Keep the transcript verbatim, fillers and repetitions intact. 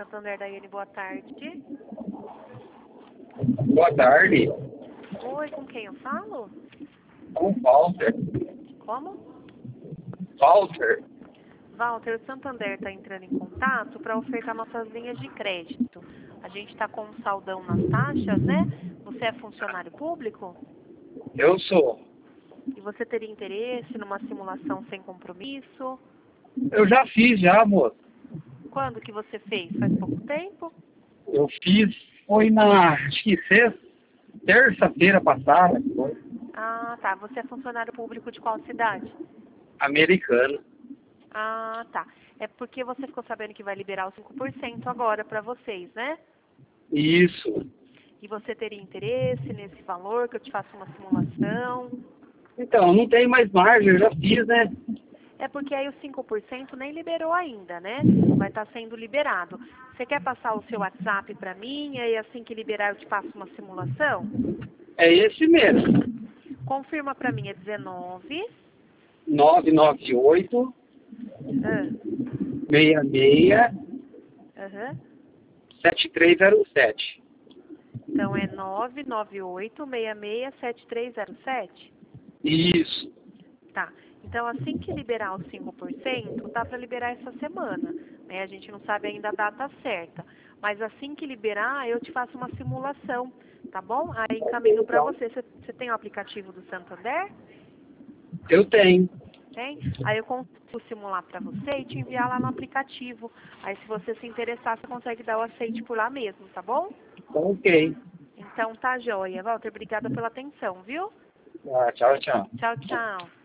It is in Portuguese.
Santander, Daiane, boa tarde. Boa tarde. Oi, com quem eu falo? Com o Walter. Como? Walter. Walter, o Santander está entrando em contato para ofertar nossas linhas de crédito. A gente está com um saldão nas taxas, né? Você é funcionário público? Eu sou. E você teria interesse numa simulação sem compromisso? Eu já fiz já, moço. Quando que você fez? Faz pouco tempo? Eu fiz, foi na, acho que sexta, terça-feira passada. Foi. Ah, tá. Você é funcionário público de qual cidade? Americano. Ah, tá. É porque você ficou sabendo que vai liberar os cinco por cento agora para vocês, né? Isso. E você teria interesse nesse valor, que eu te faça uma simulação? Então, não tem mais margem, eu já fiz, né? É porque aí os cinco por cento nem liberou ainda, né? Vai estar sendo liberado. Você quer passar o seu WhatsApp para mim, e aí assim que liberar eu te faço uma simulação? É esse mesmo. Confirma para mim, é dezenove... nove nove oito, Ah, seis seis, aham. sete três zero sete. Então é nove nove oito, seis seis, sete três zero sete? Isso. Tá. Então, assim que liberar os cinco por cento, tá para liberar essa semana, né? A gente não sabe ainda a data certa. Mas assim que liberar, eu te faço uma simulação, tá bom? Aí encaminho para você. você. Você tem o aplicativo do Santander? Eu tenho. Tem? Aí eu consigo simular para você e te enviar lá no aplicativo. Aí, se você se interessar, você consegue dar o aceite por lá mesmo, tá bom? Ok. Então, tá joia. Walter, obrigada pela atenção, viu? Ah, tchau, tchau. Tchau, tchau.